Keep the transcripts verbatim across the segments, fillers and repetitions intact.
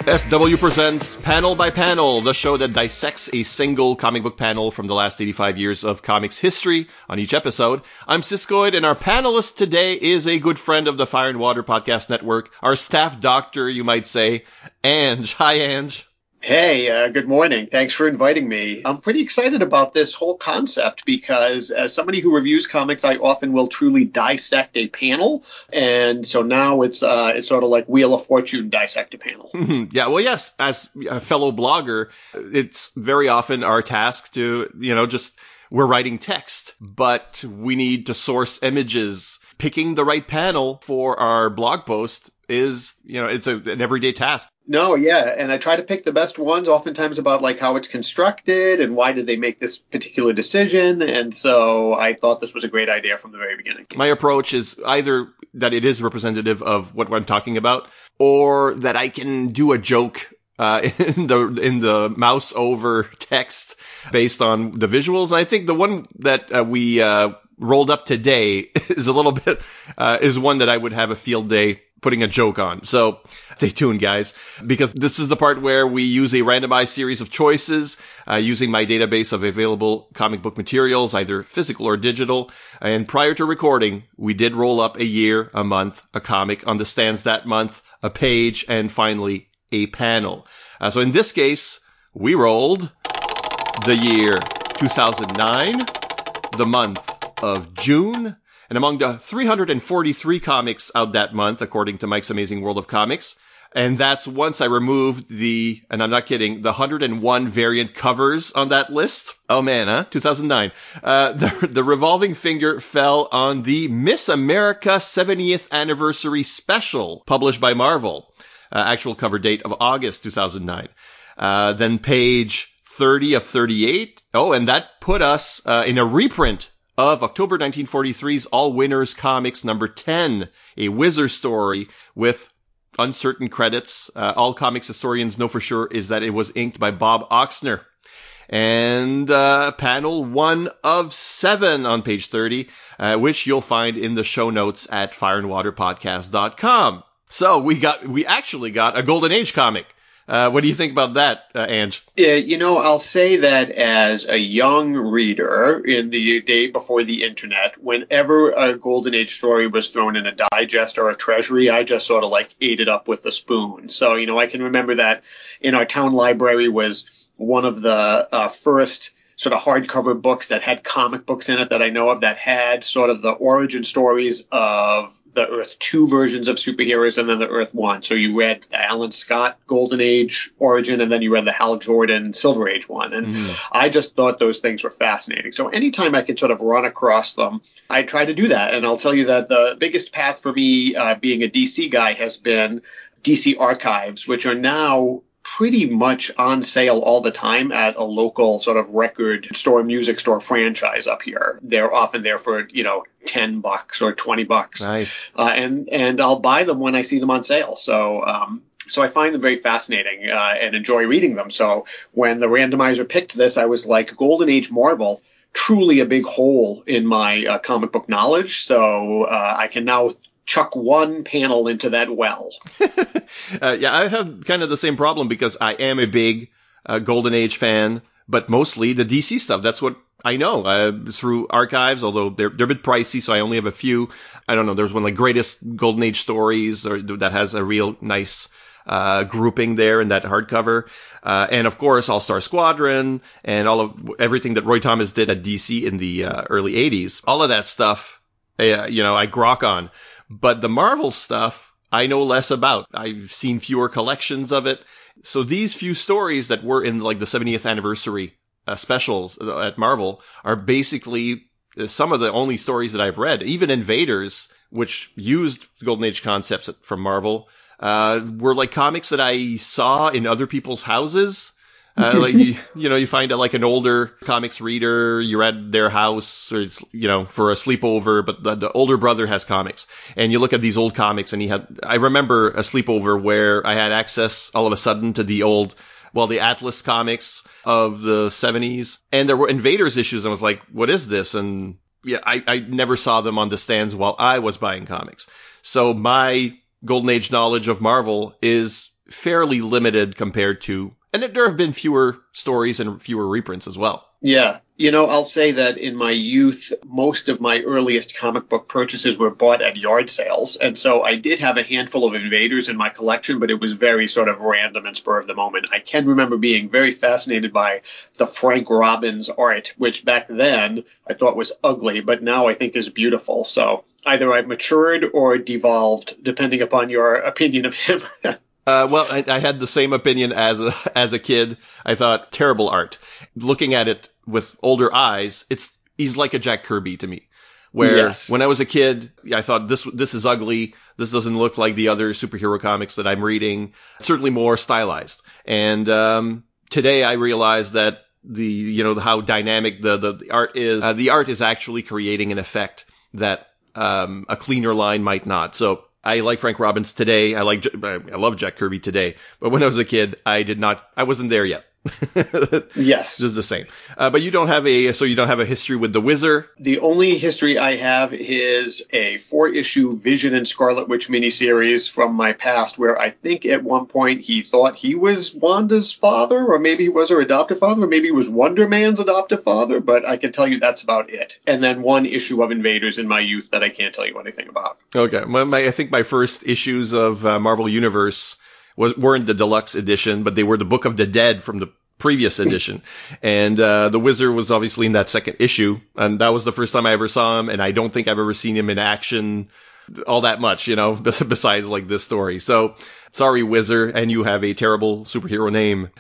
F W presents Panel by Panel, the show that dissects a single comic book panel from the last eighty-five years of comics history on each episode. I'm Siskoid, and our panelist today is a good friend of the Fire and Water Podcast Network, our staff doctor, you might say, Ange. Hi, Ange. Hey, uh, good morning. Thanks for inviting me. I'm pretty excited about this whole concept because as somebody who reviews comics, I often will truly dissect a panel. And so now it's uh, it's sort of like Wheel of Fortune dissect a panel. Yeah, well, yes, as a fellow blogger, it's very often our task to, you know, just, we're writing text, but we need to source images. Picking the right panel for our blog post is, you know, it's a, an everyday task. No, yeah, and I try to pick the best ones, oftentimes about like how it's constructed and why did they make this particular decision, and so I thought this was a great idea from the very beginning. My approach is either that it is representative of what I'm talking about, or that I can do a joke uh, in the in the mouse over text based on the visuals. And I think the one that uh, we uh, rolled up today is a little bit uh, is one that I would have a field day putting a joke on. So stay tuned, guys, because this is the part where we use a randomized series of choices uh, using my database of available comic book materials, either physical or digital. And prior to recording, we did roll up a year, a month, a comic on the stands that month, a page, and finally a panel. Uh, so in this case, we rolled the year two thousand nine, the month of June. And among the three hundred forty-three comics out that month, according to Mike's Amazing World of Comics, and that's once I removed the, and I'm not kidding, the one hundred one variant covers on that list. Oh man, huh? two thousand nine. Uh, the, the revolving finger fell on the Miss America seventieth Anniversary Special, published by Marvel. Uh, actual cover date of August two thousand nine. Uh, then page thirty of thirty-eight. Oh, and that put us uh, in a reprint of October nineteen forty-three's All Winners Comics number ten, a Whizzer story with uncertain credits. Uh, all comics historians know for sure is that it was inked by Bob Oxner. And uh, panel one of seven on page thirty, uh, which you'll find in the show notes at fire and water podcast dot com. So we got, we actually got a Golden Age comic. Uh, what do you think about that, uh, Ange? Yeah, you know, I'll say that as a young reader in the day before the internet, whenever a Golden Age story was thrown in a digest or a treasury, I just sort of like ate it up with a spoon. So, you know, I can remember that in our town library was one of the uh, first sort of hardcover books that had comic books in it that I know of that had sort of the origin stories of the Earth two versions of superheroes and then the Earth one. So you read the Alan Scott Golden Age origin and then you read the Hal Jordan Silver Age one. And mm. I just thought those things were fascinating. So anytime I could sort of run across them, I try to do that. And I'll tell you that the biggest path for me uh, being a D C guy has been D C Archives, which are now pretty much on sale all the time at a local sort of record store, music store franchise up here. They're often there for, you know, ten bucks or twenty bucks. Nice. Uh, and, and I'll buy them when I see them on sale. So, um, so I find them very fascinating, uh, and enjoy reading them. So when the randomizer picked this, I was like, Golden Age Marvel, truly a big hole in my uh, comic book knowledge. So, uh, I can now chuck one panel into that well. uh, yeah, I have kind of the same problem because I am a big uh, Golden Age fan, but mostly the D C stuff. That's what I know uh, through archives, although they're, they're a bit pricey, so I only have a few. I don't know, there's one like Greatest Golden Age Stories or that has a real nice uh grouping there in that hardcover. Uh, and of course, All-Star Squadron and all of everything that Roy Thomas did at D C in the uh, early eighties. All of that stuff, uh, you know, I grok on. But the Marvel stuff, I know less about. I've seen fewer collections of it. So these few stories that were in like the seventieth anniversary uh, specials at Marvel are basically some of the only stories that I've read. Even Invaders, which used Golden Age concepts from Marvel, uh, were like comics that I saw in other people's houses. Uh, like, you, you know, you find a, like an older comics reader, you're at their house, or it's, you know, for a sleepover, but the, the older brother has comics. And you look at these old comics and he had, I remember a sleepover where I had access all of a sudden to the old, well, the Atlas comics of the seventies. And there were Invaders issues. And I was like, what is this? And yeah, I, I never saw them on the stands while I was buying comics. So my Golden Age knowledge of Marvel is fairly limited compared to, and there have been fewer stories and fewer reprints as well. Yeah. You know, I'll say that in my youth, most of my earliest comic book purchases were bought at yard sales. And so I did have a handful of Invaders in my collection, but it was very sort of random and spur of the moment. I can remember being very fascinated by the Frank Robbins art, which back then I thought was ugly, but now I think is beautiful. So either I've matured or devolved, depending upon your opinion of him. Uh, well, I, I had the same opinion as a, as a kid. I thought terrible art. Looking at it with older eyes, it's he's like a Jack Kirby to me. Where Yes. when I was a kid, I thought this this is ugly. This doesn't look like the other superhero comics that I'm reading. Certainly more stylized. And um, today I realize that the you know how dynamic the the, the art is. Uh, the art is actually creating an effect that um, a cleaner line might not. So. I like Frank Robbins today. I like, I love Jack Kirby today. But when I was a kid, I did not, I wasn't there yet. Yes. Just the same. Uh, but you don't have a, so you don't have a history with the Whizzer? The only history I have is a four-issue Vision and Scarlet Witch miniseries from my past, where I think at one point he thought he was Wanda's father, or maybe he was her adoptive father, or maybe he was Wonder Man's adoptive father, but I can tell you that's about it. And then one issue of Invaders in my youth that I can't tell you anything about. Okay. My, my, I think my first issues of uh, Marvel Universe was, weren't the deluxe edition, but they were the Book of the Dead from the previous edition. And uh, the Whizzer was obviously in that second issue, and that was the first time I ever saw him, and I don't think I've ever seen him in action all that much, you know, besides like this story. So, sorry, Whizzer, and you have a terrible superhero name.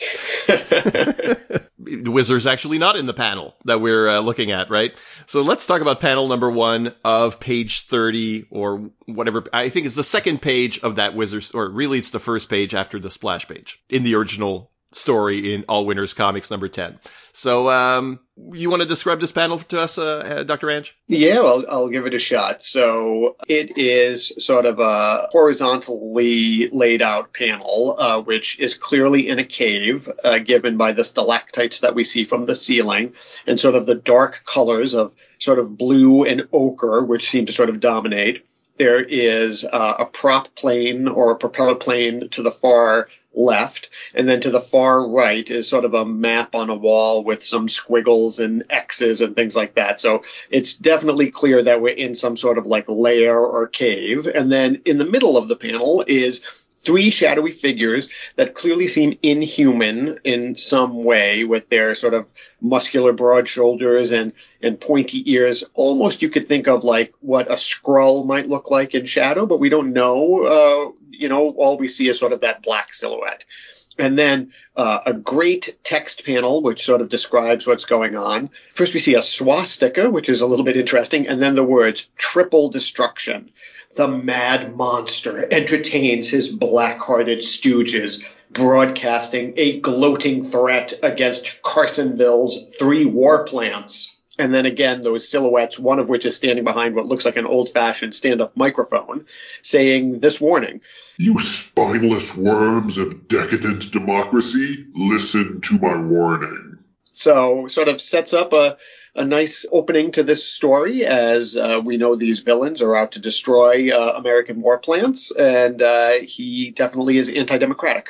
The Whizzer's actually not in the panel that we're uh, looking at, right? So let's talk about panel number one of page thirty, or whatever. I think it's the second page of that Whizzer, or really it's the first page after the splash page in the original story in All Winners Comics number ten. So, um, you want to describe this panel to us, uh, Doctor Ange? Yeah, well, I'll give it a shot. So it is sort of a horizontally laid out panel, uh, which is clearly in a cave, uh, given by the stalactites that we see from the ceiling, and sort of the dark colors of sort of blue and ochre, which seem to sort of dominate. There is uh, a prop plane or a propeller plane to the far left, and then to the far right is sort of a map on a wall with some squiggles and X's and things like that. So it's definitely clear that we're in some sort of like lair or cave. And then in the middle of the panel is three shadowy figures that clearly seem inhuman in some way, with their sort of muscular broad shoulders and, and pointy ears. Almost you could think of like what a Skrull might look like in shadow, but we don't know. Uh, you know, all we see is sort of that black silhouette. And then uh, a great text panel, which sort of describes what's going on. First, we see a swastika, which is a little bit interesting, and then the words triple destruction. The mad monster entertains his black-hearted stooges, broadcasting a gloating threat against Carsonville's three war plants. And then again, those silhouettes, one of which is standing behind what looks like an old-fashioned stand-up microphone, saying this warning. You spineless worms of decadent democracy, listen to my warning. So sort of sets up a, a nice opening to this story, as uh, we know these villains are out to destroy uh, American war plants, and uh, he definitely is anti-democratic.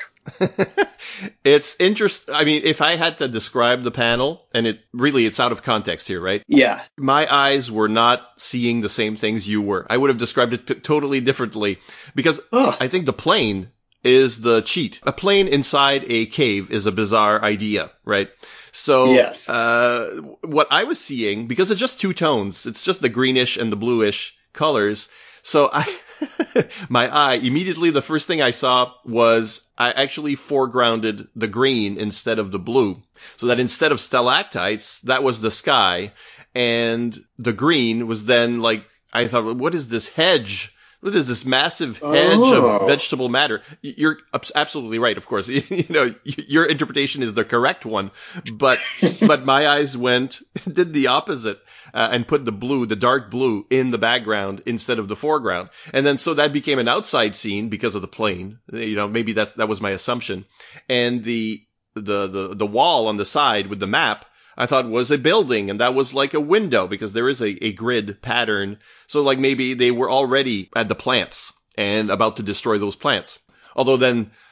It's interesting. I mean, if I had to describe the panel, and it really, it's out of context here, right? Yeah. My eyes were not seeing the same things you were. I would have described it t- totally differently, because Oh. I think the plane is the cheat. A plane inside a cave is a bizarre idea, right? So, Yes. uh, what I was seeing, because it's just two tones, it's just the greenish and the bluish colors. So I, my eye, immediately the first thing I saw was I actually foregrounded the green instead of the blue. So that instead of stalactites, that was the sky. And the green was then like, I thought, what is this hedge? What is this massive hedge Oh. of vegetable matter? You're abs- absolutely right, of course. You know, your interpretation is the correct one. But, but my eyes went, did the opposite, uh, and put the blue, the dark blue, in the background instead of the foreground. And then so that became an outside scene because of the plane. You know, maybe that, that was my assumption. And the, the, the, the wall on the side with the map, I thought was a building, and that was like a window because there is a, a grid pattern. So like maybe they were already at the plants and about to destroy those plants. Although then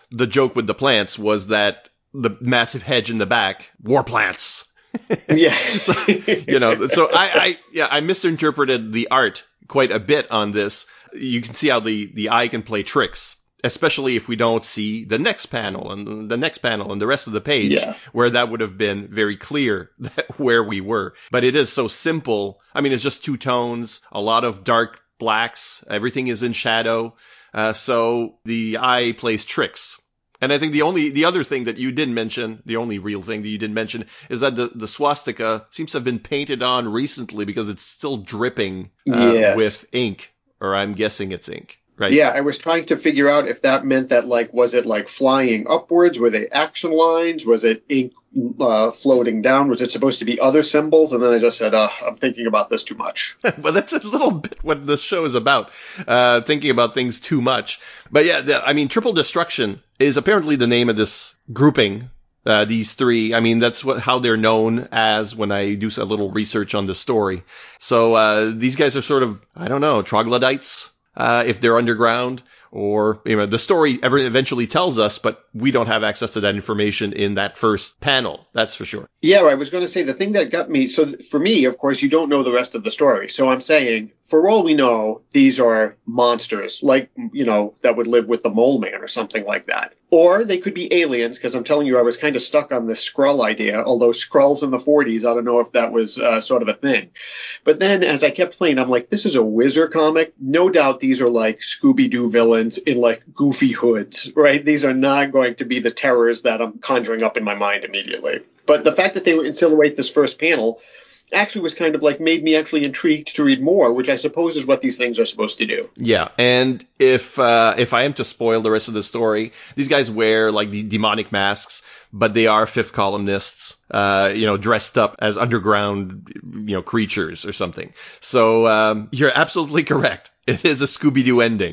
the joke with the plants was that the massive hedge in the back, war plants. Yeah. So, you know, so I, I, yeah, I misinterpreted the art quite a bit on this. You can see how the, the eye can play tricks, especially if we don't see the next panel and the next panel and the rest of the page, Yeah. where that would have been very clear that where we were. But it is so simple. I mean, it's just two tones, a lot of dark blacks. Everything is in shadow. Uh, so the eye plays tricks. And I think the only, the other thing that you didn't mention, the only real thing that you didn't mention is that the, the swastika seems to have been painted on recently because it's still dripping uh, Yes. with ink, or I'm guessing it's ink. Right. Yeah, I was trying to figure out if that meant that, like, was it like flying upwards? Were they action lines? Was it ink uh, floating down? Was it supposed to be other symbols? And then I just said, uh, I'm thinking about this too much. Well, that's a little bit what this show is about, uh, thinking about things too much. But yeah, the, I mean, Triple Destruction is apparently the name of this grouping. Uh, these three, I mean, that's what, how they're known as when I do a little research on the story. So, uh, these guys are sort of, I don't know, troglodytes. Uh, if they're underground, or, you know, the story ever eventually tells us, but we don't have access to that information in that first panel. That's for sure. Yeah, I was going to say the thing that got me. So for me, of course, you don't know the rest of the story. So I'm saying, for all we know, these are monsters, like, you know, that would live with the Mole Man or something like that. Or they could be aliens, because I'm telling you, I was kind of stuck on this Skrull idea, although Skrulls in the forties, I don't know if that was uh, sort of a thing. But then as I kept playing, I'm like, this is a Whizzer comic. No doubt these are like Scooby-Doo villains in like goofy hoods, right? These are not going to be the terrors that I'm conjuring up in my mind immediately. But the fact that they insinuate this first panel actually was kind of like made me actually intrigued to read more, which I suppose is what these things are supposed to do. Yeah, and if uh, if I am to spoil the rest of the story, these guys wear like the demonic masks, but they are fifth columnists, uh, you know, dressed up as underground, you know, creatures or something. So um, you're absolutely correct. It is a Scooby-Doo ending.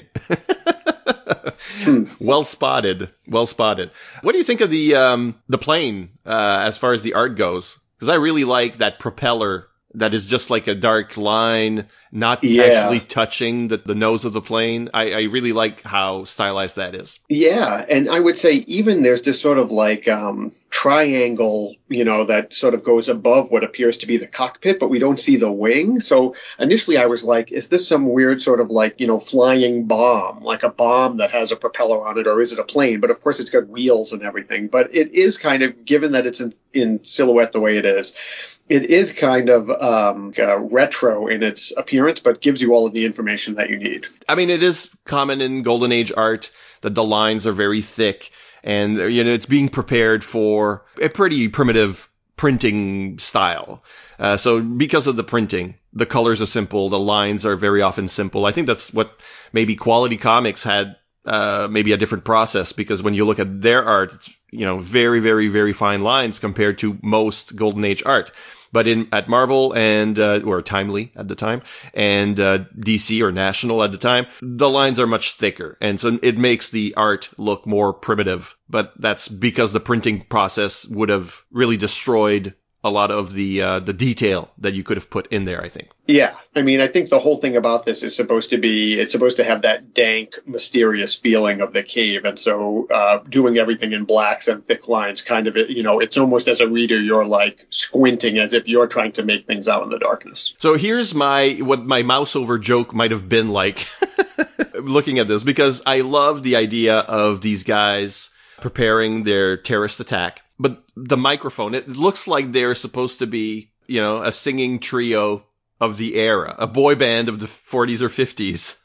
hmm. Well spotted. Well spotted. What do you think of the um, the plane uh, as far as the art goes? Because I really like that propeller that is just like a dark line, not Yeah. actually touching the, the nose of the plane. I, I really like how stylized that is. Yeah, and I would say even there's this sort of like um, triangle, you know, that sort of goes above what appears to be the cockpit, but we don't see the wing. So initially I was like, is this some weird sort of like, you know, flying bomb, like a bomb that has a propeller on it, or is it a plane? But of course it's got wheels and everything. But it is kind of, given that it's in, in silhouette the way it is, it is kind of um, uh, retro in its appearance, but gives you all of the information that you need. I mean, it is common in Golden Age art that the lines are very thick, and you know it's being prepared for a pretty primitive printing style. Uh, so because of the printing, the colors are simple, the lines are very often simple. I think that's what maybe Quality Comics had. Uh, maybe a different process, because when you look at their art, it's, you know, very, very, very fine lines compared to most Golden Age art. But in, at Marvel and, uh, or Timely at the time, and, uh, D C or National at the time, the lines are much thicker. And so it makes the art look more primitive. But that's because the printing process would have really destroyed a lot of the uh, the detail that you could have put in there, I think. Yeah, I mean, I think the whole thing about this is supposed to be, it's supposed to have that dank, mysterious feeling of the cave. And so uh, doing everything in blacks and thick lines kind of, you know, it's almost as a reader, you're like squinting as if you're trying to make things out in the darkness. So here's my, what my mouse over joke might have been like looking at this, because I love the idea of these guys preparing their terrorist attack. But the microphone, it looks like they're supposed to be, you know, a singing trio of the era, a boy band of the forties or fifties.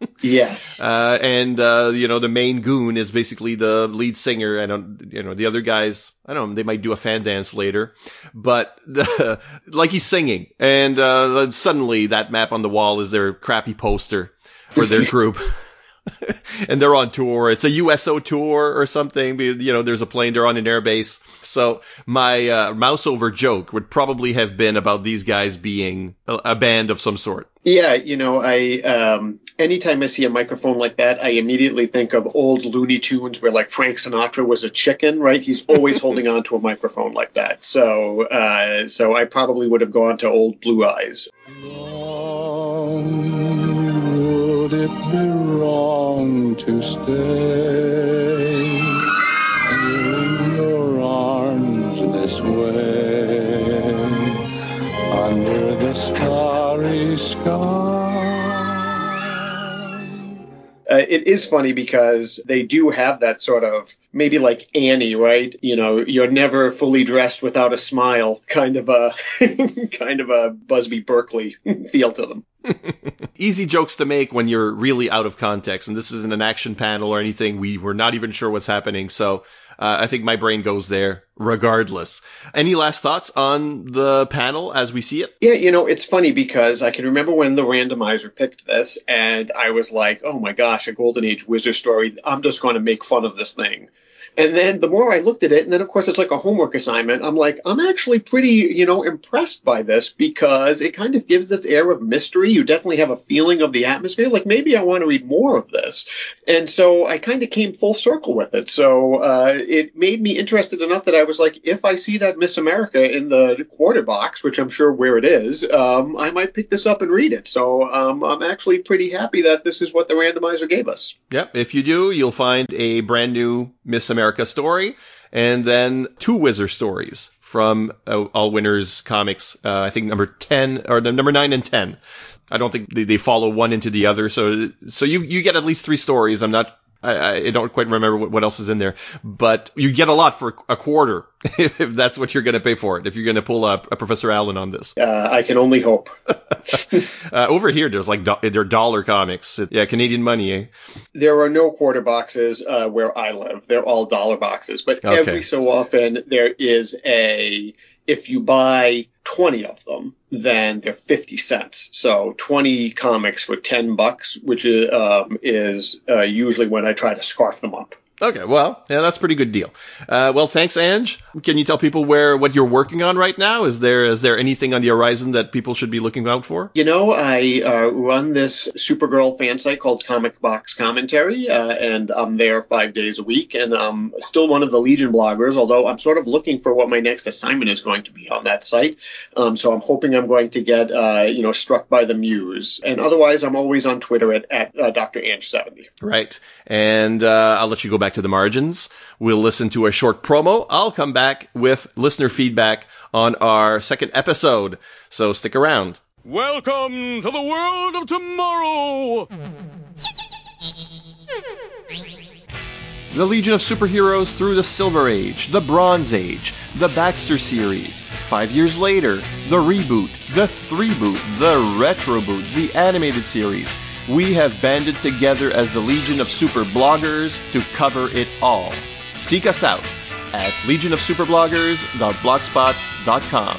Yes. Uh, and, uh, you know, the main goon is basically the lead singer, and, you know, the other guys, I don't know, they might do a fan dance later, but the, like he's singing. And, uh, suddenly that map on the wall is their crappy poster for their group. And they're on tour. It's a U S O tour or something. You know, there's a plane. They're on an airbase. So my uh, mouse over joke would probably have been about these guys being a, a band of some sort. Yeah, you know, I um, anytime I see a microphone like that, I immediately think of old Looney Tunes where like Frank Sinatra was a chicken, right? He's always holding on to a microphone like that. So, uh, so I probably would have gone to old Blue Eyes. Long would it be wrong to stay? sky. Uh, it is funny because they do have that sort of, maybe like Annie, right? You know, you're never fully dressed without a smile, kind of a, kind of a Busby Berkeley feel to them. Easy jokes to make when you're really out of context, and this isn't an action panel or anything. We were not even sure what's happening, so uh, I think my brain goes there regardless. Any last thoughts on the panel as we see it? Yeah, you know, it's funny because I can remember when the randomizer picked this, and I was like, oh my gosh, a Golden Age wizard story. I'm just going to make fun of this thing. And then the more I looked at it, and then of course it's like a homework assignment, I'm like, I'm actually pretty, you know, impressed by this because it kind of gives this air of mystery. You definitely have a feeling of the atmosphere. Like maybe I want to read more of this. And so I kind of came full circle with it. So uh, it made me interested enough that I was like, if I see that Miss America in the quarter box, which I'm sure where it is, um, I might pick this up and read it. So um, I'm actually pretty happy that this is what the randomizer gave us. Yep. If you do, you'll find a brand new Miss America story, and then two Wizard stories from uh, All Winners Comics. Uh, I think number ten or number nine and ten. I don't think they, they follow one into the other, so so you you get at least three stories. I'm not. I, I don't quite remember what, what else is in there, but you get a lot for a quarter if that's what you're going to pay for it. If you're going to pull a, a Professor Allen on this, uh, I can only hope. uh, over here, there's like do- they're dollar comics. Yeah, Canadian money. Eh? There are no quarter boxes uh, where I live. They're all dollar boxes, but Okay. every so often there is a. If you buy twenty of them, then they're fifty cents. So twenty comics for ten bucks, which is, um, is uh, usually when I try to scarf them up. Okay, well, yeah, that's a pretty good deal. Uh, well, thanks, Ange. Can you tell people where what you're working on right now? Is there is there anything on the horizon that people should be looking out for? You know, I uh, run this Supergirl fan site called Comic Box Commentary, uh, and I'm there five days a week, and I'm still one of the Legion bloggers, although I'm sort of looking for what my next assignment is going to be on that site. Um, so I'm hoping I'm going to get, uh, you know, struck by the muse. And otherwise, I'm always on Twitter at, at uh, Doctor Ange seventy. Right. And uh, I'll let you go back to the margins. We'll listen to a short promo. I'll come back with listener feedback on our second episode. So stick around. Welcome to the world of tomorrow! The Legion of Superheroes through the Silver Age, the Bronze Age, the Baxter series. Five years later, the reboot, the three-boot, the retro-boot, the animated series. We have banded together as the Legion of Super Bloggers to cover it all. Seek us out at legion of superbloggers dot blogspot dot com.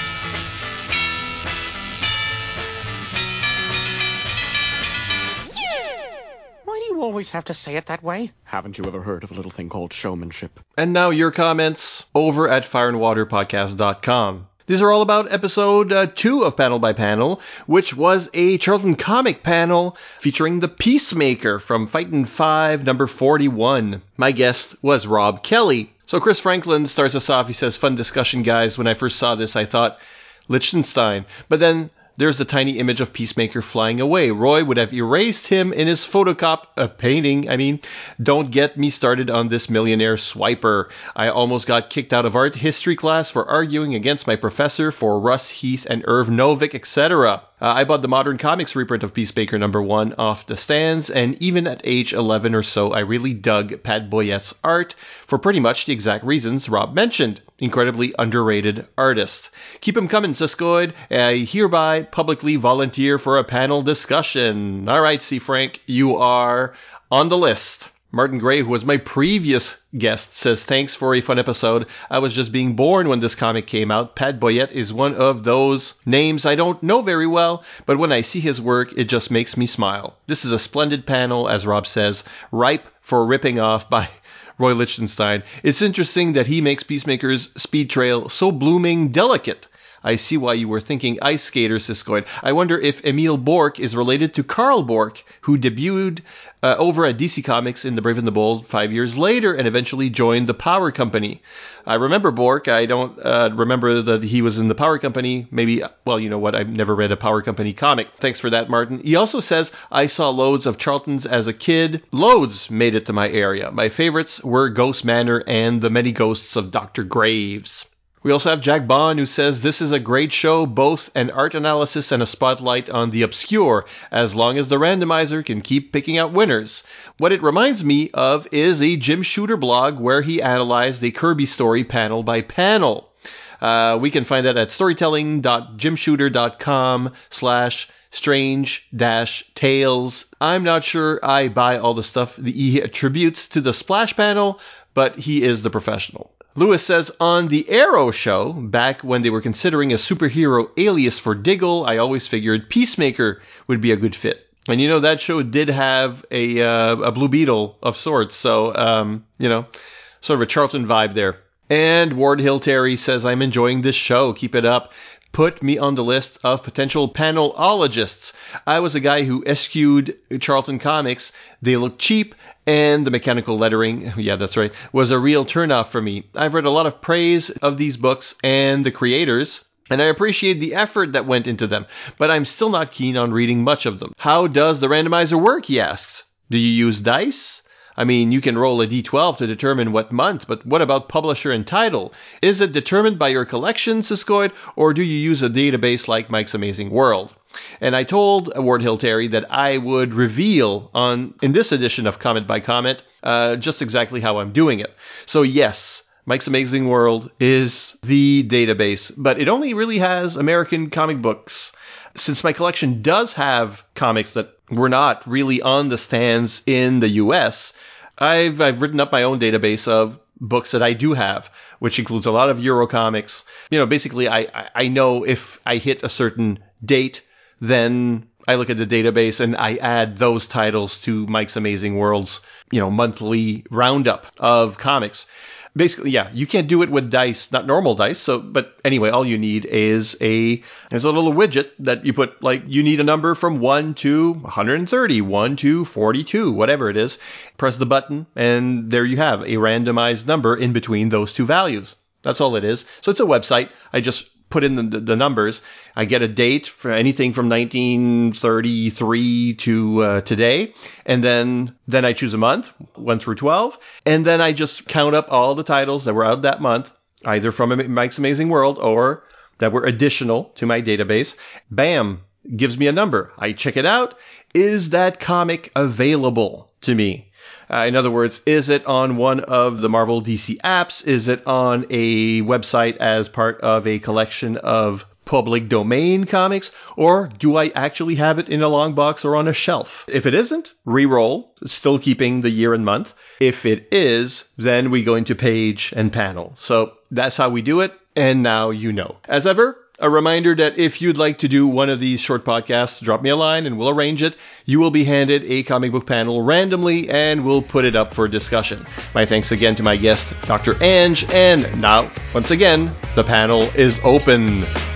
Why do you always have to say it that way? Haven't you ever heard of a little thing called showmanship? And now your comments over at fire and water podcast dot com. These are all about episode uh, two of Panel by Panel, which was a Charlton comic panel featuring the Peacemaker from Fightin' five, number forty-one. My guest was Rob Kelly. So Chris Franklin starts us off. He says, fun discussion, guys. When I first saw this, I thought Lichtenstein. But then there's the tiny image of Peacemaker flying away. Roy would have erased him in his photocop uh, painting. I mean, don't get me started on this millionaire swiper. I almost got kicked out of art history class for arguing against my professor for Russ Heath and Irv Novick, et cetera. Uh, I bought the Modern Comics reprint of Peacemaker number one off the stands, and even at age eleven or so, I really dug Pat Boyette's art for pretty much the exact reasons Rob mentioned. Incredibly underrated artist. Keep him coming, Siskoid. I hereby publicly volunteer for a panel discussion. All right, C. Frank, you are on the list. Martin Gray, who was my previous guest, says, thanks for a fun episode. I was just being born when this comic came out. Pat Boyette is one of those names I don't know very well, but when I see his work, it just makes me smile. This is a splendid panel, as Rob says, ripe for ripping off by Roy Lichtenstein. It's interesting that he makes Peacemaker's speed trail so blooming delicate. I see why you were thinking Ice Skater, Siskoid. I wonder if Emil Bork is related to Carl Bork, who debuted uh, over at D C Comics in The Brave and the Bold five years later and eventually joined the Power Company. I remember Bork. I don't uh, remember that he was in the Power Company. Maybe, well, you know what? I've never read a Power Company comic. Thanks for that, Martin. He also says, I saw loads of Charltons as a kid. Loads made it to my area. My favorites were Ghost Manor and The Many Ghosts of Doctor Graves. We also have Jack Bond, who says, this is a great show, both an art analysis and a spotlight on the obscure, as long as the randomizer can keep picking out winners. What it reminds me of is a Jim Shooter blog where he analyzed a Kirby story panel by panel. Uh, we can find that at storytelling.jimshooter.com slash strange dash tales. I'm not sure I buy all the stuff that he attributes to the Splash panel, but he is the professional. Lewis says, on the Arrow show, back when they were considering a superhero alias for Diggle, I always figured Peacemaker would be a good fit. And you know, that show did have a uh, a Blue Beetle of sorts, so, um, you know, sort of a Charlton vibe there. And Ward Hill Terry says, I'm enjoying this show. Keep it up. Put me on the list of potential panelologists. I was a guy who eschewed Charlton Comics. They look cheap, and the mechanical lettering, yeah, that's right, was a real turnoff for me. I've read a lot of praise of these books and the creators, and I appreciate the effort that went into them, but I'm still not keen on reading much of them. How does the randomizer work, he asks. Do you use dice? I mean, you can roll a d twelve to determine what month, but what about publisher and title? Is it determined by your collection, Siskoid, or do you use a database like Mike's Amazing World? And I told Ward Hill Terry that I would reveal on in this edition of Comment by Comment uh, just exactly how I'm doing it. So yes, Mike's Amazing World is the database, but it only really has American comic books. Since my collection does have comics that were not really on the stands in the U S, I've I've written up my own database of books that I do have, which includes a lot of Euro comics. You know, basically, I, I know if I hit a certain date, then I look at the database and I add those titles to Mike's Amazing World's, you know, monthly roundup of comics. Basically, yeah, you can't do it with dice, not normal dice. So, but anyway, all you need is a, there's a little widget that you put, like, you need a number from one to one hundred thirty, one to forty-two, whatever it is. Press the button, and there you have a randomized number in between those two values. That's all it is. So it's a website. I just put in the, the numbers. I get a date for anything from nineteen thirty-three to uh, today. And then, then I choose a month, one through twelve. And then I just count up all the titles that were out that month, either from Mike's Amazing World or that were additional to my database. Bam, gives me a number. I check it out. Is that comic available to me? Uh, in other words, is it on one of the Marvel D C apps? Is it on a website as part of a collection of public domain comics? Or do I actually have it in a long box or on a shelf? If it isn't, re-roll, still keeping the year and month. If it is, then we go into page and panel. So that's how we do it. And now you know. As ever, a reminder that if you'd like to do one of these short podcasts, drop me a line and we'll arrange it. You will be handed a comic book panel randomly and we'll put it up for discussion. My thanks again to my guest, Doctor Ange. And now, once again, the panel is open.